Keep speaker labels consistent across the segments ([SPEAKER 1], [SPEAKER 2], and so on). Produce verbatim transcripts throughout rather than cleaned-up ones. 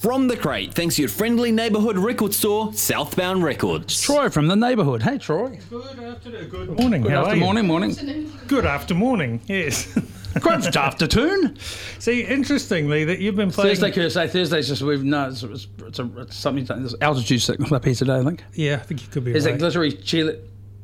[SPEAKER 1] From the Crate, thanks to your friendly neighbourhood record store, Southbound Records.
[SPEAKER 2] Troy from the neighbourhood. Hey, Troy.
[SPEAKER 3] Good afternoon. Good morning.
[SPEAKER 2] Good
[SPEAKER 3] How
[SPEAKER 2] after
[SPEAKER 3] are you?
[SPEAKER 2] morning, morning.
[SPEAKER 3] Good after morning. Yes.
[SPEAKER 2] Good afternoon.
[SPEAKER 3] See, interestingly, that you've been playing.
[SPEAKER 2] Thursday, Thursday, Thursday's just we've no, it's, it's, it's, a, it's something. There's altitude sickness up here today, I think.
[SPEAKER 3] Yeah, I think you could be
[SPEAKER 2] There's
[SPEAKER 3] right.
[SPEAKER 2] that glittery cheerleader,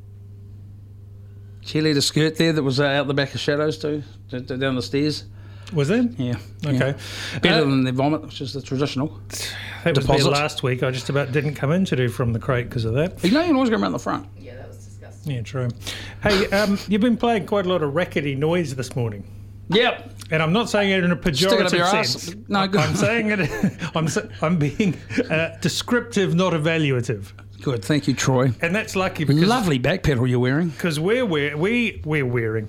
[SPEAKER 2] cheerleader skirt there that was uh, out the back of Shadows too, d- d- down the stairs.
[SPEAKER 3] Was it?
[SPEAKER 2] Yeah.
[SPEAKER 3] Okay.
[SPEAKER 2] Yeah. Better
[SPEAKER 3] Uh,
[SPEAKER 2] than the vomit, which is the traditional.
[SPEAKER 3] That was there
[SPEAKER 2] deposit.
[SPEAKER 3] last week. I just about didn't come in to do From the Crate because of that.
[SPEAKER 2] You know, you can always go around the front.
[SPEAKER 4] Yeah, that was disgusting.
[SPEAKER 3] Yeah, true. Hey, um, you've been playing quite a lot of rackety noise this morning.
[SPEAKER 2] Yep.
[SPEAKER 3] And I'm not saying it in a
[SPEAKER 2] Stick it up your
[SPEAKER 3] pejorative
[SPEAKER 2] arse.
[SPEAKER 3] sense.
[SPEAKER 2] No, good.
[SPEAKER 3] I'm saying it. I'm sa- I'm being uh, descriptive, not evaluative.
[SPEAKER 2] Good. Thank you, Troy.
[SPEAKER 3] And that's lucky because
[SPEAKER 2] Lovely back pedal you're wearing.
[SPEAKER 3] because we're wear, we we're wearing.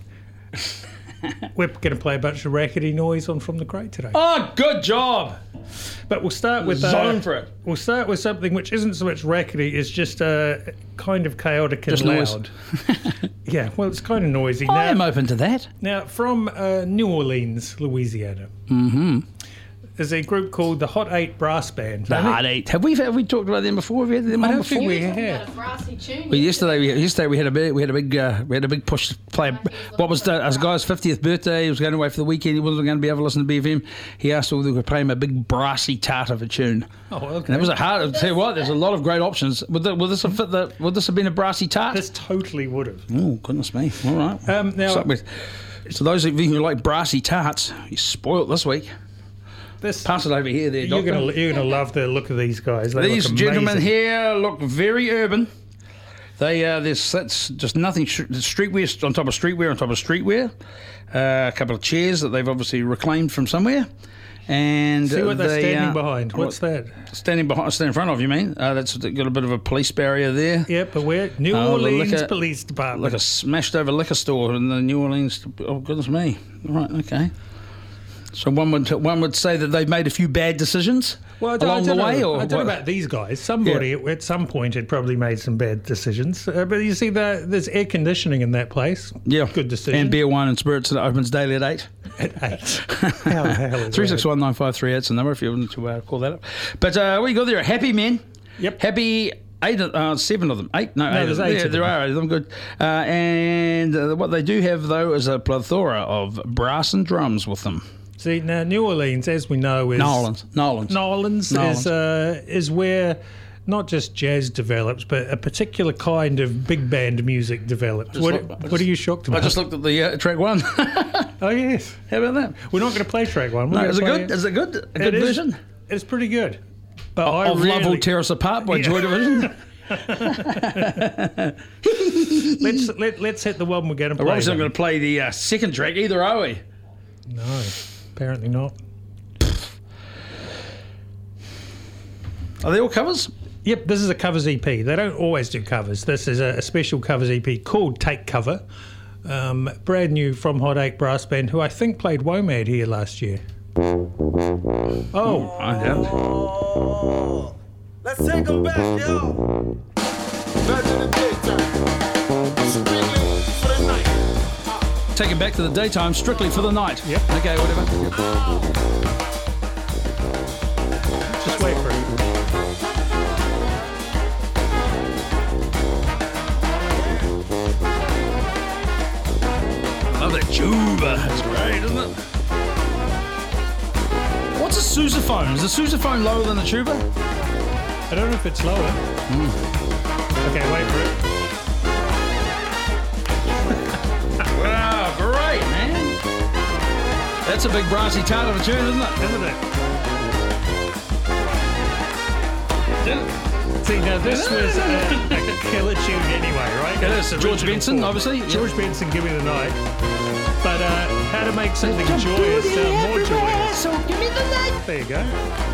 [SPEAKER 3] We're going to play a bunch of rackety noise on From the Crate today.
[SPEAKER 2] Oh, good job.
[SPEAKER 3] But we'll start with
[SPEAKER 2] Zone
[SPEAKER 3] uh,
[SPEAKER 2] for it.
[SPEAKER 3] We'll start with something which isn't so much rackety; it's just uh, kind of chaotic and
[SPEAKER 2] Just noise.
[SPEAKER 3] loud. Yeah, well, it's kind of noisy.
[SPEAKER 2] I am
[SPEAKER 3] Now,
[SPEAKER 2] open to that.
[SPEAKER 3] now from uh, New Orleans, Louisiana. Mm-hmm. There's a group called the Hot Eight Brass Band.
[SPEAKER 2] The Hard Eight. Have we have we talked about them before? Have we had them
[SPEAKER 3] I
[SPEAKER 2] on
[SPEAKER 3] don't
[SPEAKER 2] before?
[SPEAKER 3] think we
[SPEAKER 4] We were talking
[SPEAKER 3] have.
[SPEAKER 4] about a brassy tune.
[SPEAKER 2] Well, yesterday we yesterday we had a big we had a big uh, we had a big push to play. What was the, as guy's fiftieth birthday? He was going away for the weekend. He wasn't going to be able to listen to B F M. He asked if we could play him a big brassy tart of a tune.
[SPEAKER 3] Oh, okay.
[SPEAKER 2] And it was a hard. I'll tell you what, there's a lot of great options. Would, the, would this have fit the? Would this have been a brassy tart?
[SPEAKER 3] This totally would have.
[SPEAKER 2] Oh goodness me! All right.
[SPEAKER 3] Um, now-
[SPEAKER 2] so, with, so those of you who like brassy tarts, you spoiled this week.
[SPEAKER 3] This
[SPEAKER 2] Pass it over here, there,
[SPEAKER 3] you're
[SPEAKER 2] Doctor.
[SPEAKER 3] gonna you're gonna love the look of these guys. They
[SPEAKER 2] These
[SPEAKER 3] look
[SPEAKER 2] gentlemen
[SPEAKER 3] amazing.
[SPEAKER 2] here look very urban. They uh, there's that's just nothing. sh- Streetwear on top of streetwear on top of streetwear. Uh, a couple of chairs that they've obviously reclaimed from somewhere. And
[SPEAKER 3] See what they're
[SPEAKER 2] they,
[SPEAKER 3] standing
[SPEAKER 2] uh,
[SPEAKER 3] behind. What's that?
[SPEAKER 2] Standing behind, standing in front of you, mean? Uh, that's got a bit of a police barrier there.
[SPEAKER 3] Yeah, but we're New
[SPEAKER 2] Oh, the
[SPEAKER 3] Orleans
[SPEAKER 2] liquor-
[SPEAKER 3] Police Department.
[SPEAKER 2] Like a smashed over liquor store in the New Orleans. Oh goodness me! Right, okay. So one would one would say that they've made a few bad decisions
[SPEAKER 3] Well, I don't,
[SPEAKER 2] along
[SPEAKER 3] I don't
[SPEAKER 2] the way,
[SPEAKER 3] know,
[SPEAKER 2] or
[SPEAKER 3] I don't
[SPEAKER 2] what?
[SPEAKER 3] know about these guys. Somebody at, at some point had probably made some bad decisions. Uh, but you see, the, there's air conditioning in that place.
[SPEAKER 2] Yeah,
[SPEAKER 3] Good decision.
[SPEAKER 2] And beer, wine, and spirits that opens daily at eight.
[SPEAKER 3] At eight. How the hell is
[SPEAKER 2] Three six
[SPEAKER 3] that?
[SPEAKER 2] one nine five three eight's the number if you want to uh, call that up. But uh, we got there. Happy men.
[SPEAKER 3] Yep.
[SPEAKER 2] Happy. Eight, uh, seven of them. Eight, no,
[SPEAKER 3] No,
[SPEAKER 2] eight.
[SPEAKER 3] there's
[SPEAKER 2] of them.
[SPEAKER 3] eight
[SPEAKER 2] Yeah,
[SPEAKER 3] of
[SPEAKER 2] there
[SPEAKER 3] them.
[SPEAKER 2] are eight of them. Good. Uh, and uh, what they do have though is a plethora of brass and drums with them.
[SPEAKER 3] See, now New Orleans, as we know, is
[SPEAKER 2] Nolans, Nolans.
[SPEAKER 3] New Orleans
[SPEAKER 2] Nolans.
[SPEAKER 3] is uh, is where not just jazz develops, but a particular kind of big band music develops. What,
[SPEAKER 2] look- I
[SPEAKER 3] what
[SPEAKER 2] just-
[SPEAKER 3] are you shocked
[SPEAKER 2] I
[SPEAKER 3] about?
[SPEAKER 2] just looked at the uh, track one.
[SPEAKER 3] oh yes,
[SPEAKER 2] How about that?
[SPEAKER 3] we're not going to play track one. We're
[SPEAKER 2] No,
[SPEAKER 3] gonna
[SPEAKER 2] is it
[SPEAKER 3] play
[SPEAKER 2] good? Is it good? A good
[SPEAKER 3] It is-
[SPEAKER 2] version
[SPEAKER 3] It's pretty good. But I
[SPEAKER 2] of Love Will
[SPEAKER 3] really,
[SPEAKER 2] Tear Us Apart by
[SPEAKER 3] Yeah.
[SPEAKER 2] Joy Division.
[SPEAKER 3] let's let, let's hit the one we're going to
[SPEAKER 2] We're
[SPEAKER 3] play.
[SPEAKER 2] obviously not
[SPEAKER 3] then.
[SPEAKER 2] going to play the uh, second track either, are we?
[SPEAKER 3] No, apparently not.
[SPEAKER 2] Are they all covers?
[SPEAKER 3] Yep, this is a covers E P. They don't always do covers. This is a, a special covers E P called Take Cover. Um, brand new from Hot Eight Brass Band, who I think played WOMAD here last year. Oh,
[SPEAKER 2] I doubt.
[SPEAKER 5] Let's take them back, yo. Back to the daytime. Strictly for the night.
[SPEAKER 2] Take it back to the daytime, strictly for the night.
[SPEAKER 3] Yep.
[SPEAKER 2] Okay, whatever.
[SPEAKER 3] just wait for it.
[SPEAKER 2] Love that tuba. That's great, isn't it? What's a sousaphone? Is a sousaphone lower than a tuba?
[SPEAKER 3] I don't know if it's lower. Okay, wait for it.
[SPEAKER 2] Wow, great, man. That's a big brassy tart of a tune, isn't it?
[SPEAKER 3] Isn't it? See, now this was a, a killer tune anyway, right?
[SPEAKER 2] It is.
[SPEAKER 3] It's
[SPEAKER 2] George
[SPEAKER 3] original
[SPEAKER 2] Benson,
[SPEAKER 3] form.
[SPEAKER 2] obviously.
[SPEAKER 3] George Benson, Give Me the Night. But uh, how to make something joyous sound more joyous.
[SPEAKER 2] So give me the night.
[SPEAKER 3] There you go.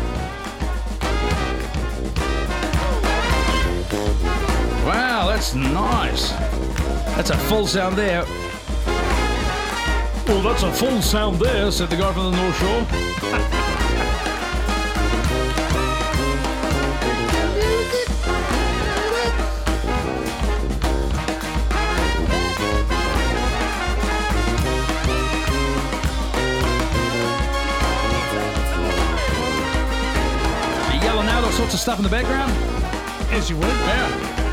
[SPEAKER 2] Wow, that's nice. That's a full sound there. Well, that's a full sound there, said the guy from the North Shore. all sorts of stuff in the background.
[SPEAKER 3] As you would.
[SPEAKER 2] Yeah.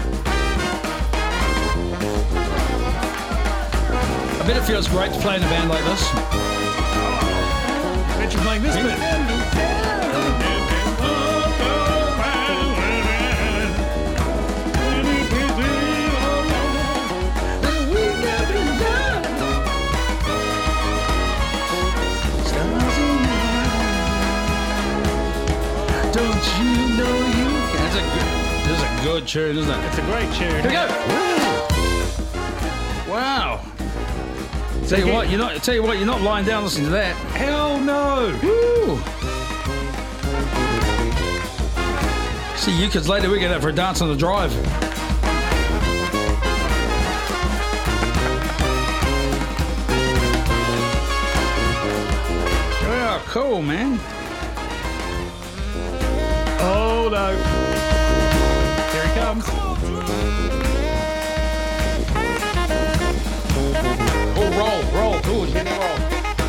[SPEAKER 2] I bet it feels great to play in a band like this.
[SPEAKER 3] Imagine playing this bit.
[SPEAKER 2] Don't you know you? That's a good, this is a good tune, isn't it?
[SPEAKER 3] It's a great tune.
[SPEAKER 2] Here we go. Wow. Tell you what, you're not. Tell you what, you're not lying down listening to that.
[SPEAKER 3] Hell no.
[SPEAKER 2] Woo. See you kids later. We're going out for a dance on the drive. Yeah, cool, man.
[SPEAKER 3] Oh no. Here he comes.
[SPEAKER 2] Oh, roll, roll, good, get it roll.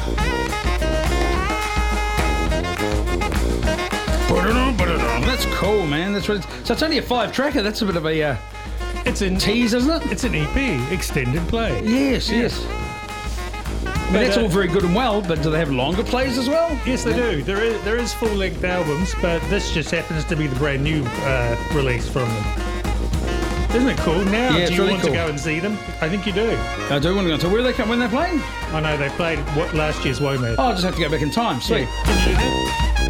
[SPEAKER 2] That's cool, man. That's what it's, so it's only a five tracker. That's a bit of a uh,
[SPEAKER 3] It's an
[SPEAKER 2] tease, isn't it?
[SPEAKER 3] It's an E P, extended play.
[SPEAKER 2] Yes, yes. But that's
[SPEAKER 3] uh,
[SPEAKER 2] all very good and well, but do they have longer plays as well?
[SPEAKER 3] Yes, they do. There is there is full length albums, but this just happens to be the brand new uh, release from them. Isn't it cool? Now,
[SPEAKER 2] Yeah,
[SPEAKER 3] do
[SPEAKER 2] it's
[SPEAKER 3] you
[SPEAKER 2] really
[SPEAKER 3] want
[SPEAKER 2] cool.
[SPEAKER 3] to go and see them? I think you do.
[SPEAKER 2] I do want to go. So where they come when they're playing?
[SPEAKER 3] I know they played what last year's WOMAD.
[SPEAKER 2] Oh, I just have to go back in time. Sweet.
[SPEAKER 3] Can you do that?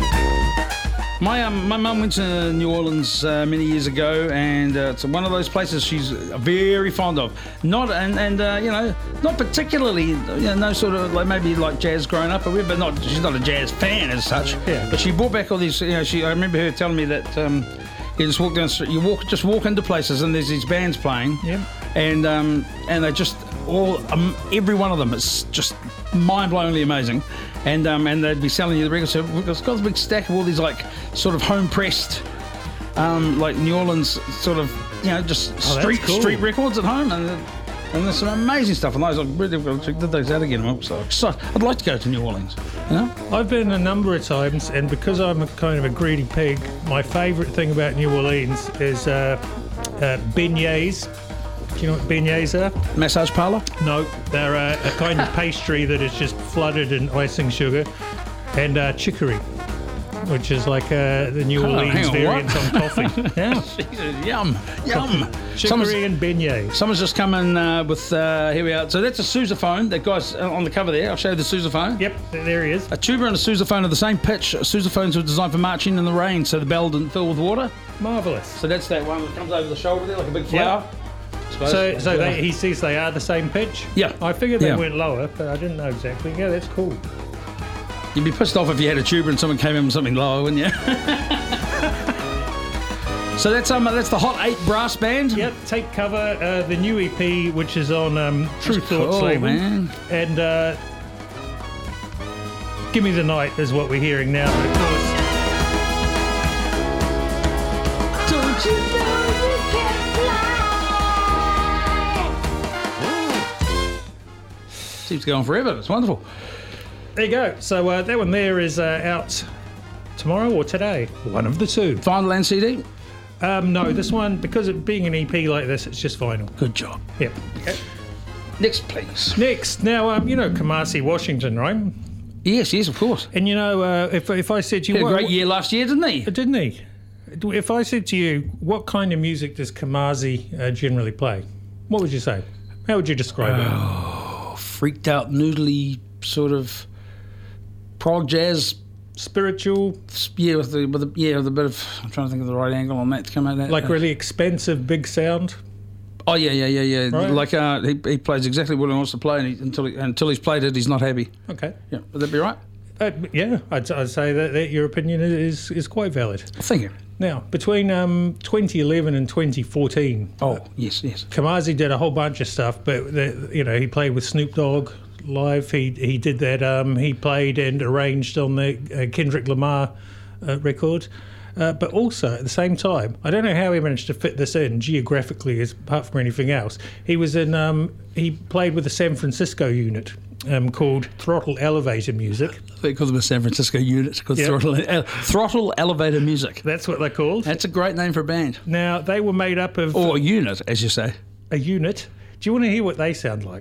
[SPEAKER 2] My um, my mum went to New Orleans uh, many years ago, and uh, it's one of those places she's very fond of. Not and and uh, you know, not particularly, you know, no sort of like maybe like jazz growing up, but but not. She's not a jazz fan as such.
[SPEAKER 3] Yeah.
[SPEAKER 2] But she brought back all these. You know, she. I remember her telling me that. Um, You just walk down. the street- You walk, just walk into places, and there's these bands playing.
[SPEAKER 3] Yep.
[SPEAKER 2] And um, and they just all, um, every one of them is just mind-blowingly amazing. And um, and they'd be selling you the records. So it's got a big stack of all these like sort of home-pressed, um, like New Orleans sort of, you know, just
[SPEAKER 3] that's
[SPEAKER 2] street
[SPEAKER 3] cool.
[SPEAKER 2] street records at home, and and there's some amazing stuff. And those, I really got to check those out again. I'm so excited. I'd like to go to New Orleans. You know.
[SPEAKER 3] I've been a number of times, and because I'm a kind of a greedy pig, my favourite thing about New Orleans is uh, uh, beignets. Do you know what beignets are?
[SPEAKER 2] Massage parlor.
[SPEAKER 3] No, they're a, a kind of pastry that is just flooded in icing sugar, and uh, chicory, which is like uh, the New
[SPEAKER 2] Oh,
[SPEAKER 3] Orleans
[SPEAKER 2] hang on,
[SPEAKER 3] variant
[SPEAKER 2] what?
[SPEAKER 3] on coffee. Yeah,
[SPEAKER 2] Jesus, yum, yum. Someone's-
[SPEAKER 3] chicory and beignets.
[SPEAKER 2] Someone's just come in uh, with, uh, here we are. So that's a sousaphone. That guy's uh, on the cover there. I'll show you the sousaphone.
[SPEAKER 3] Yep, there he is.
[SPEAKER 2] A tuba and a sousaphone are the same pitch. Sousaphones were designed for marching in the rain, so the bell didn't fill with water.
[SPEAKER 3] Marvellous.
[SPEAKER 2] So that's that one that comes over the shoulder there, like a big flower. Suppose.
[SPEAKER 3] So, so they, he says they are the same pitch?
[SPEAKER 2] Yeah.
[SPEAKER 3] I figured they
[SPEAKER 2] Yeah.
[SPEAKER 3] went lower, but I didn't know exactly. Yeah, that's cool.
[SPEAKER 2] You'd be pissed off if you had a tuba and someone came in with something lower, wouldn't you? So that's um that's the Hot Eight Brass Band.
[SPEAKER 3] Yep, Take Cover, uh, the new E P, which is on um, True
[SPEAKER 2] That's
[SPEAKER 3] Thoughts
[SPEAKER 2] cool,
[SPEAKER 3] label.
[SPEAKER 2] man.
[SPEAKER 3] And uh, Give Me the Night is what we're hearing now, but of course.
[SPEAKER 6] Don't you know you can fly?
[SPEAKER 2] Seems to go on forever. It's wonderful.
[SPEAKER 3] There you go. So uh, that one there is uh, out tomorrow or today. One of the two.
[SPEAKER 2] Vinyl and C D.
[SPEAKER 3] Um, no, this one, because it being an E P like this, it's just vinyl.
[SPEAKER 2] Good job.
[SPEAKER 3] Yep.
[SPEAKER 2] Next, please.
[SPEAKER 3] Next, now, um, you know Kamasi Washington, right?
[SPEAKER 2] Yes, yes, of course.
[SPEAKER 3] And you know, uh, if, if I said to
[SPEAKER 2] He
[SPEAKER 3] you...
[SPEAKER 2] had a
[SPEAKER 3] what-
[SPEAKER 2] great year last year, didn't he?
[SPEAKER 3] Didn't he? If I said to you, what kind of music does Kamasi uh, generally play? What would you say? How would you describe it?
[SPEAKER 2] Freaked out, noodly sort of prog jazz.
[SPEAKER 3] Spiritual,
[SPEAKER 2] Yeah, with the, with the yeah, with a bit of. I'm trying to think of the right angle on that to come out. That
[SPEAKER 3] like
[SPEAKER 2] uh,
[SPEAKER 3] really expensive, big sound?
[SPEAKER 2] Oh yeah, yeah, yeah, yeah.
[SPEAKER 3] Right.
[SPEAKER 2] Like uh, he, he plays exactly what he wants to play, and he, until he, until he's played it, he's not happy.
[SPEAKER 3] Okay.
[SPEAKER 2] Yeah, would that be right?
[SPEAKER 3] Uh, yeah, I'd, I'd say that, that your opinion is is quite valid.
[SPEAKER 2] Thank you.
[SPEAKER 3] Now, between um, twenty eleven and twenty fourteen,
[SPEAKER 2] Oh yes, yes.
[SPEAKER 3] Kamasi did a whole bunch of stuff, but the, you know he played with Snoop Dogg live. He he did that. Um, he played and arranged on the uh, Kendrick Lamar uh, record. Uh, but also at the same time, I don't know how he managed to fit this in geographically, as apart from anything else. He was in. Um, he played with the San Francisco unit um, called Throttle Elevator Music.
[SPEAKER 2] They call them a San Francisco unit called
[SPEAKER 3] Yep.
[SPEAKER 2] Throttle, uh, Throttle Elevator Music.
[SPEAKER 3] That's what they're called.
[SPEAKER 2] That's a great name for a band.
[SPEAKER 3] Now, they were made up of
[SPEAKER 2] Or a unit, as you say.
[SPEAKER 3] a unit. Do you want to hear what they sound like?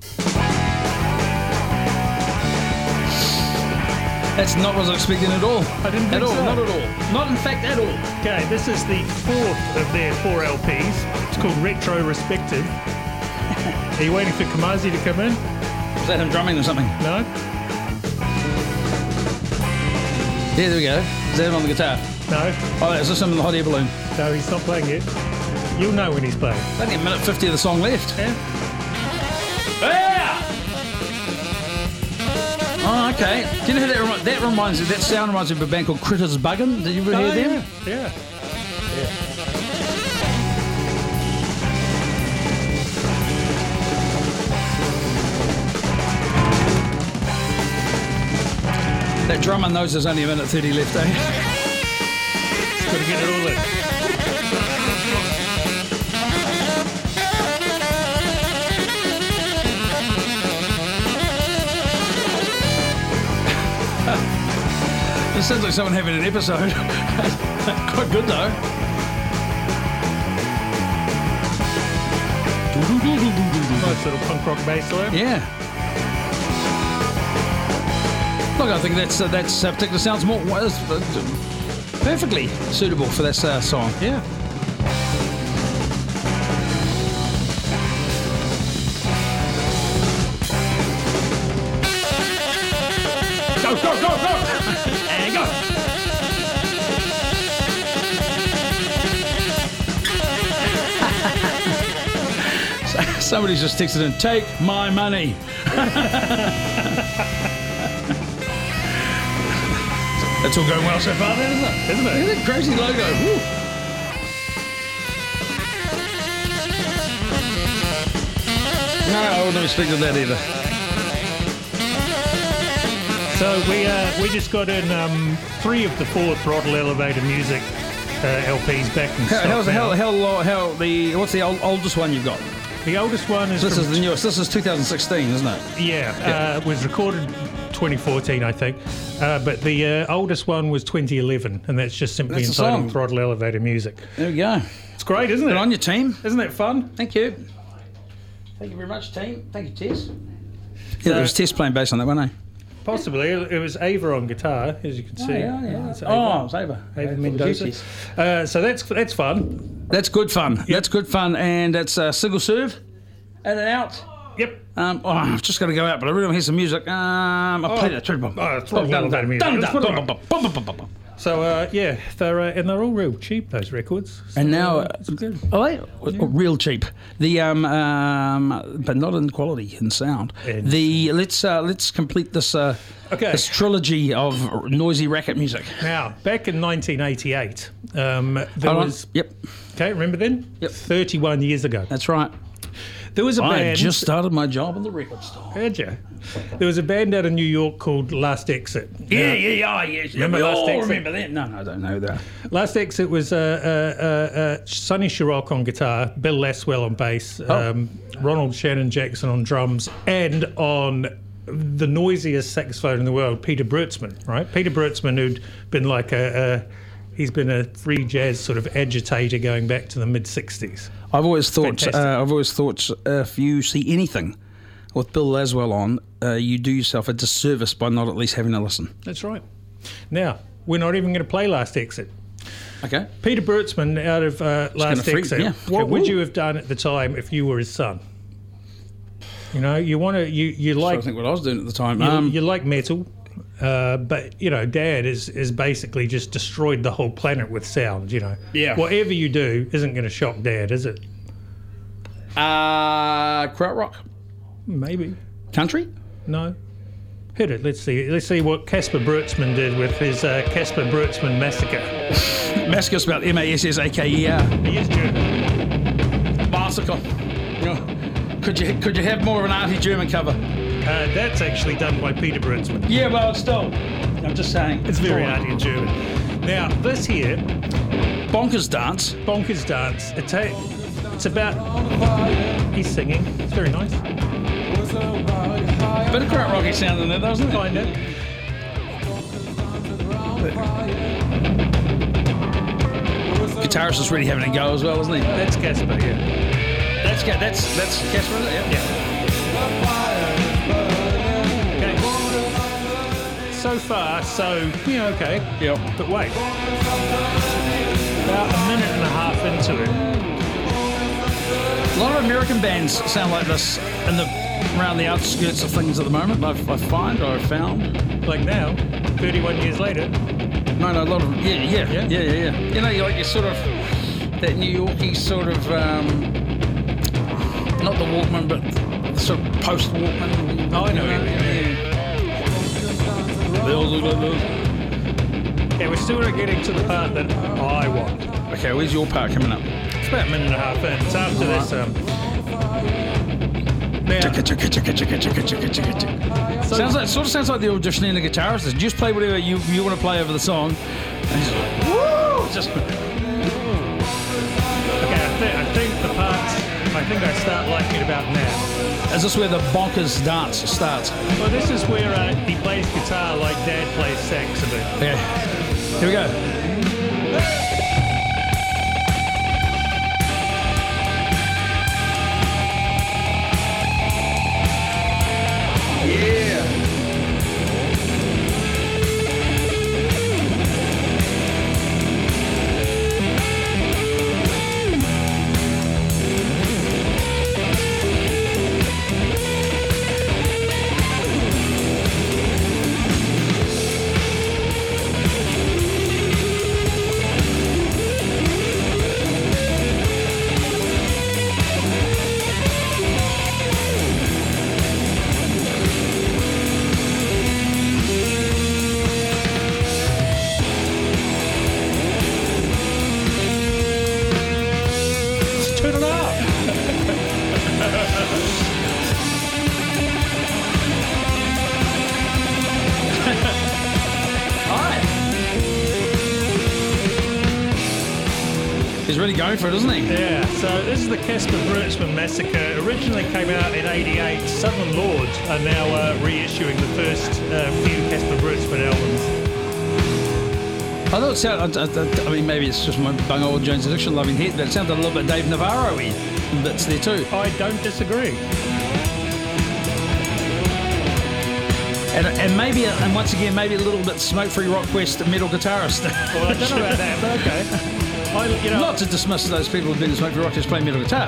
[SPEAKER 2] That's not what I was expecting at all.
[SPEAKER 3] I didn't
[SPEAKER 2] At
[SPEAKER 3] think
[SPEAKER 2] all,
[SPEAKER 3] so.
[SPEAKER 2] not at all. Not in fact at all.
[SPEAKER 3] Okay, this is the fourth of their four L Ps. It's called Retrospective. Are you waiting for Kamazi to come in?
[SPEAKER 2] Is that him drumming or something?
[SPEAKER 3] No?
[SPEAKER 2] Yeah, there we go. Is that him on the guitar?
[SPEAKER 3] No?
[SPEAKER 2] Oh, is this him in the hot air balloon?
[SPEAKER 3] No, he's not playing it. You'll know when he's playing.
[SPEAKER 2] There's only a minute fifty of the song left.
[SPEAKER 3] Yeah?
[SPEAKER 2] Yeah! Oh, okay. Do you know who that reminds? That reminds me. That sound reminds me of a band called Critters Buggin'. Did you ever
[SPEAKER 3] Oh,
[SPEAKER 2] hear them?
[SPEAKER 3] yeah. Yeah.
[SPEAKER 2] That drummer knows there's only a minute thirty left, eh?
[SPEAKER 3] Just got to get it all in.
[SPEAKER 2] It sounds like someone having an episode. Quite good though.
[SPEAKER 3] Nice little punk rock bass line.
[SPEAKER 2] Yeah. Look, I think that's uh, that's uh, particular sounds more well, it's, uh, perfectly suitable for this uh, song.
[SPEAKER 3] Yeah.
[SPEAKER 2] Go, go, go, go! And go! Somebody's just texted in, take my money. That's all going well so far, then, isn't it?
[SPEAKER 3] Isn't it?
[SPEAKER 2] Look at that crazy logo. Woo. No, I wouldn't have expected that either.
[SPEAKER 3] So we uh, we just got in um, three of the four Throttle Elevator Music uh, L Ps back in
[SPEAKER 2] How,
[SPEAKER 3] stock
[SPEAKER 2] how's the
[SPEAKER 3] now.
[SPEAKER 2] how, how, how the what's the old, oldest one you've got?
[SPEAKER 3] The oldest one is
[SPEAKER 2] This
[SPEAKER 3] from
[SPEAKER 2] is the newest. This is two thousand sixteen, isn't it?
[SPEAKER 3] Yeah, uh, was recorded twenty fourteen, I think. Uh, but the uh, oldest one was twenty eleven, and that's just simply
[SPEAKER 2] That's the
[SPEAKER 3] entitled
[SPEAKER 2] song.
[SPEAKER 3] Throttle Elevator Music.
[SPEAKER 2] There we go.
[SPEAKER 3] It's great, isn't
[SPEAKER 2] Good
[SPEAKER 3] it?
[SPEAKER 2] on your team.
[SPEAKER 3] Isn't it fun?
[SPEAKER 2] Thank you. Thank you very much, team. Thank you, Tess. Yeah, there was Tess playing bass on that one, eh?
[SPEAKER 3] Possibly. It was Ava on guitar, as you can see. It's Ava.
[SPEAKER 2] Oh, it's over.
[SPEAKER 3] Ava Mendoza.
[SPEAKER 2] Yes, yes.
[SPEAKER 3] Uh, so that's that's fun.
[SPEAKER 2] That's good fun. That's good fun, and it's a single serve, in and out.
[SPEAKER 3] Yep.
[SPEAKER 2] Um, oh, I've just got to go out, but I really want to hear some music. Um, I played it.
[SPEAKER 3] Oh, it's Throttle Elevator Music.
[SPEAKER 2] Dun,
[SPEAKER 3] Let's
[SPEAKER 2] dun,
[SPEAKER 3] put it
[SPEAKER 2] dun,
[SPEAKER 3] on.
[SPEAKER 2] bum, bum, bum, bum, bum.
[SPEAKER 3] So uh, yeah, they're uh, and they're all real cheap, those records. So,
[SPEAKER 2] And now,
[SPEAKER 3] uh, it's good.
[SPEAKER 2] oh, they, oh, real cheap. The um, um, but not in quality and sound.
[SPEAKER 3] And-
[SPEAKER 2] The let's uh, let's complete this uh,
[SPEAKER 3] Okay.
[SPEAKER 2] this trilogy of noisy racket music.
[SPEAKER 3] Now, back in nineteen eighty-eight, um, there
[SPEAKER 2] Hold on.
[SPEAKER 3] was
[SPEAKER 2] Yep,
[SPEAKER 3] okay. Remember then?
[SPEAKER 2] Yep.
[SPEAKER 3] thirty-one years ago,
[SPEAKER 2] that's right.
[SPEAKER 3] there was a
[SPEAKER 2] I
[SPEAKER 3] band.
[SPEAKER 2] just started my job in the record store.
[SPEAKER 3] Heard ya? There was a band out of New York called Last Exit.
[SPEAKER 2] Yeah,
[SPEAKER 3] Now,
[SPEAKER 2] yeah, yeah, yeah.
[SPEAKER 3] Remember
[SPEAKER 2] we
[SPEAKER 3] Last
[SPEAKER 2] all
[SPEAKER 3] Exit?
[SPEAKER 2] remember that. No, no, I don't know that.
[SPEAKER 3] Last Exit was uh, uh, uh, uh, Sonny Sharrock on guitar, Bill Laswell on bass,
[SPEAKER 2] Oh.
[SPEAKER 3] um, Ronald Shannon Jackson on drums, and on the noisiest saxophone in the world, Peter Bertzman. Right, Peter Bertzman, who'd been like a, a he's been a free jazz sort of agitator going back to the mid sixties.
[SPEAKER 2] I've always thought.
[SPEAKER 3] Fantastic.
[SPEAKER 2] Uh, I've always thought uh, if you see anything with Bill Laswell on, uh, you do yourself a disservice by not at least having a listen.
[SPEAKER 3] That's right. Now we're not even going to play Last Exit.
[SPEAKER 2] Okay.
[SPEAKER 3] Peter Bertzman out of uh, Last
[SPEAKER 2] freak-
[SPEAKER 3] Exit.
[SPEAKER 2] yeah.
[SPEAKER 3] What
[SPEAKER 2] Okay,
[SPEAKER 3] would
[SPEAKER 2] woo.
[SPEAKER 3] you have done at the time if you were his son? You know, you want to you you
[SPEAKER 2] I
[SPEAKER 3] like
[SPEAKER 2] think what I was doing at the time.
[SPEAKER 3] you,
[SPEAKER 2] Um,
[SPEAKER 3] you like metal, uh, but you know, Dad is is basically just destroyed the whole planet with sound. You know,
[SPEAKER 2] Yeah.
[SPEAKER 3] Whatever you do isn't going to shock Dad, is it?
[SPEAKER 2] uh, krautrock,
[SPEAKER 3] Maybe.
[SPEAKER 2] country.
[SPEAKER 3] No. Hit it. Let's see. Let's see what Casper Bertzman did with his uh, Casper Bertzman Massacre.
[SPEAKER 2] Massacre spelled M A S S A K E R.
[SPEAKER 3] He is German.
[SPEAKER 2] Bicycle. You know, could you could you have more of an arty German cover?
[SPEAKER 3] Uh, that's actually done by Peter Bertzman.
[SPEAKER 2] Yeah, well, it's still. I'm just saying.
[SPEAKER 3] It's very
[SPEAKER 2] Go on.
[SPEAKER 3] arty in German. Now, this here,
[SPEAKER 2] Bonkers dance.
[SPEAKER 3] Bonkers Dance, it's, a, it's about... He's singing. It's very nice.
[SPEAKER 2] Bit of crap rocky sound in there, doesn't it?
[SPEAKER 3] Kind of.
[SPEAKER 2] Guitarist is really having a go as well, isn't he?
[SPEAKER 3] That's Casper, yeah.
[SPEAKER 2] That's Ca- that's that's Casper, is it? Yeah.
[SPEAKER 3] Yeah. Okay. So far, so, yeah, okay.
[SPEAKER 2] Yep.
[SPEAKER 3] But wait. About a minute and a half into it.
[SPEAKER 2] A lot of American bands sound like this in the around the outskirts of things at the moment. I've, I find or I've found.
[SPEAKER 3] Like now, thirty-one years later.
[SPEAKER 2] No, no, a lot of yeah, yeah, yeah, yeah, yeah. yeah. You know, you like you sort of that New Yorkie sort of um, not the Walkman, but sort of post Walkman.
[SPEAKER 3] Oh, I know.
[SPEAKER 2] Yeah.
[SPEAKER 3] Okay, we're still getting to the part that I want.
[SPEAKER 2] Okay, where's your part coming up?
[SPEAKER 3] It's about a minute and a half in. It's after this. Um, now, so,
[SPEAKER 2] Sounds like sort of sounds like the auditioning the guitarist. Is just play whatever you you want to play over the song. And he's like, woo! Just
[SPEAKER 3] okay, I, th- I think the parts, I think I start liking it about now.
[SPEAKER 2] is this where the bonkers dance starts?
[SPEAKER 3] Well, this is where uh, he plays guitar like Dad plays sax a bit.
[SPEAKER 2] Okay, here we go.
[SPEAKER 3] Turn it up.
[SPEAKER 2] He's really going for it, isn't he?
[SPEAKER 3] Yeah, so this is the Casper Brooksman Massacre. Originally came out in eighty-eight. Southern Lords are now uh, reissuing the first uh, few Casper Brooksman albums.
[SPEAKER 2] I thought it sounded, I, I, I mean, maybe it's just my bung old Jones Addiction loving head, but it sounded a little bit Dave Navarro-y bits there too.
[SPEAKER 3] I don't disagree.
[SPEAKER 2] And, and maybe, and once again, maybe a little bit Smoke-Free Rock Quest metal guitarist.
[SPEAKER 3] Well, I don't know about that, but okay. I, you know,
[SPEAKER 2] Not to dismiss those people who've been in Smoke-Free Rock Quest playing metal guitar.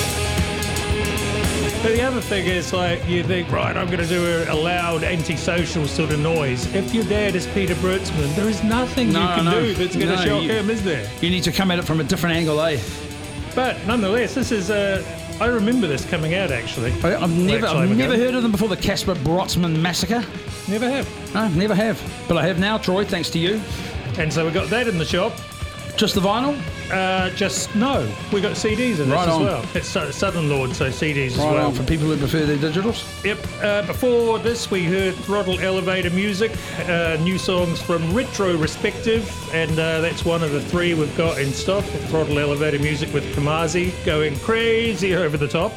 [SPEAKER 3] But the other thing is, like, you think, right, I'm going to do a, a loud, antisocial sort of noise. If your dad is Peter Brooksman, there is nothing
[SPEAKER 2] No,
[SPEAKER 3] you can
[SPEAKER 2] no.
[SPEAKER 3] do that's going to
[SPEAKER 2] No,
[SPEAKER 3] shock
[SPEAKER 2] you-
[SPEAKER 3] him, is there?
[SPEAKER 2] You need to come at it from a different angle, eh?
[SPEAKER 3] But nonetheless, this is, uh, I remember this coming out, actually.
[SPEAKER 2] I- I've never,
[SPEAKER 3] Lifetime
[SPEAKER 2] I've
[SPEAKER 3] ago.
[SPEAKER 2] never heard of them before, the Casper Brooksman Massacre.
[SPEAKER 3] Never have.
[SPEAKER 2] No, never have. But I have now, Troy, thanks to you.
[SPEAKER 3] And so we got that in the shop.
[SPEAKER 2] Just the vinyl?
[SPEAKER 3] Uh, just, no, we got C Ds in this
[SPEAKER 2] Right
[SPEAKER 3] as
[SPEAKER 2] on.
[SPEAKER 3] well. It's uh, Southern Lord, so C Ds as
[SPEAKER 2] Right
[SPEAKER 3] well.
[SPEAKER 2] on, for people who prefer their digitals.
[SPEAKER 3] Yep. Uh, before this, we heard Throttle Elevator Music, uh, new songs from Retro Respective, and uh, that's one of the three we've got in stock. Throttle Elevator Music with Kamazi going crazy over the top.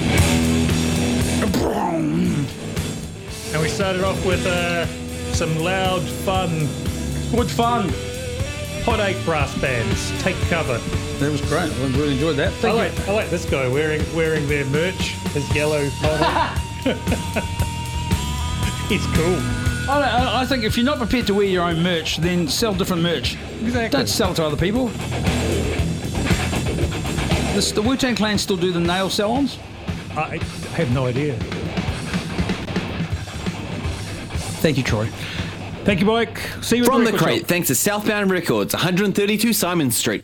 [SPEAKER 3] And we started off with uh, some loud, fun,
[SPEAKER 2] Good fun.
[SPEAKER 3] hot eight brass bands. Take cover.
[SPEAKER 2] That was great. I really enjoyed that.
[SPEAKER 3] I
[SPEAKER 2] Thank you.
[SPEAKER 3] like, I like this guy wearing wearing their merch, his yellow model. He's cool.
[SPEAKER 2] I, don't- I I think if you're not prepared to wear your own merch, then sell different merch.
[SPEAKER 3] Exactly.
[SPEAKER 2] Don't sell it to other people. This, the Wu-Tang Clan still do the nail salons?
[SPEAKER 3] I have no idea.
[SPEAKER 2] Thank you, Troy.
[SPEAKER 3] Thank you, Mike. See you at
[SPEAKER 1] From the
[SPEAKER 3] record shop.
[SPEAKER 1] crate, thanks to Southbound Records, one thirty-two Simon Street.